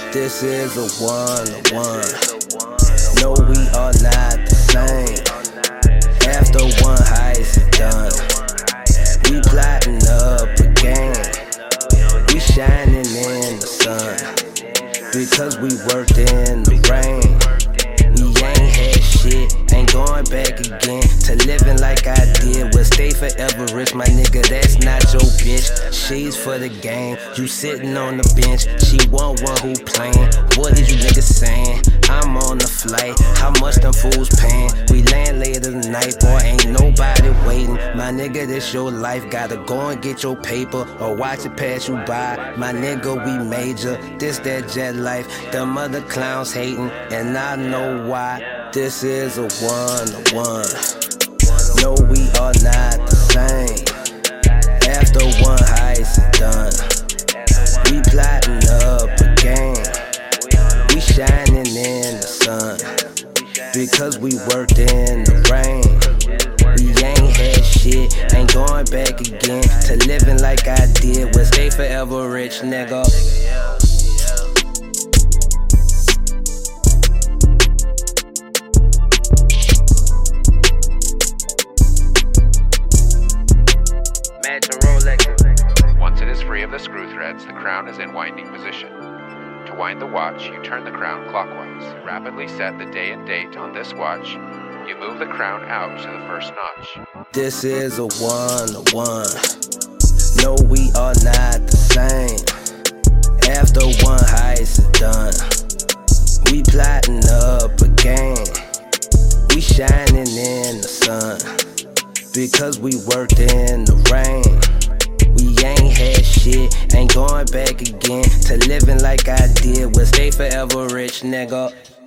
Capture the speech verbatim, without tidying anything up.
This is a one-on-one. No, we are not the same. After one heist is done, we plotting up again. We shining in the sun because we worked in the rain. We ain't had shit, ain't going back again to living like I did. We'll stay forever rich, my nigga, that's not your bitch. She's for the game, you sitting on the bench. She want one who playing. What is you niggas saying? I'm on the flight, how much them fools paying? We land later tonight, boy, ain't nobody waiting. My nigga, this your life, gotta go and get your paper or watch it pass you by. My nigga, we major, this that jet life. Them other clowns hating, and I know why. This is a one-on-one. No, we are not the same. After one heist is done, we plotting up again. We shining in the sun because we worked in the rain. We ain't had shit, ain't going back again to living like I did. We'll stay forever rich, nigga. Once it is free of the screw threads, the crown is in winding position. To wind the watch, you turn the crown clockwise. Rapidly set the day and date on this watch. You move the crown out to the first notch. This is a one-on-one. No, we are not the same. After one heist is done, we plotting up again. We shining in the sun because we worked in the rain. We ain't had shit, ain't going back again to living like I did. We'll stay forever rich, nigga.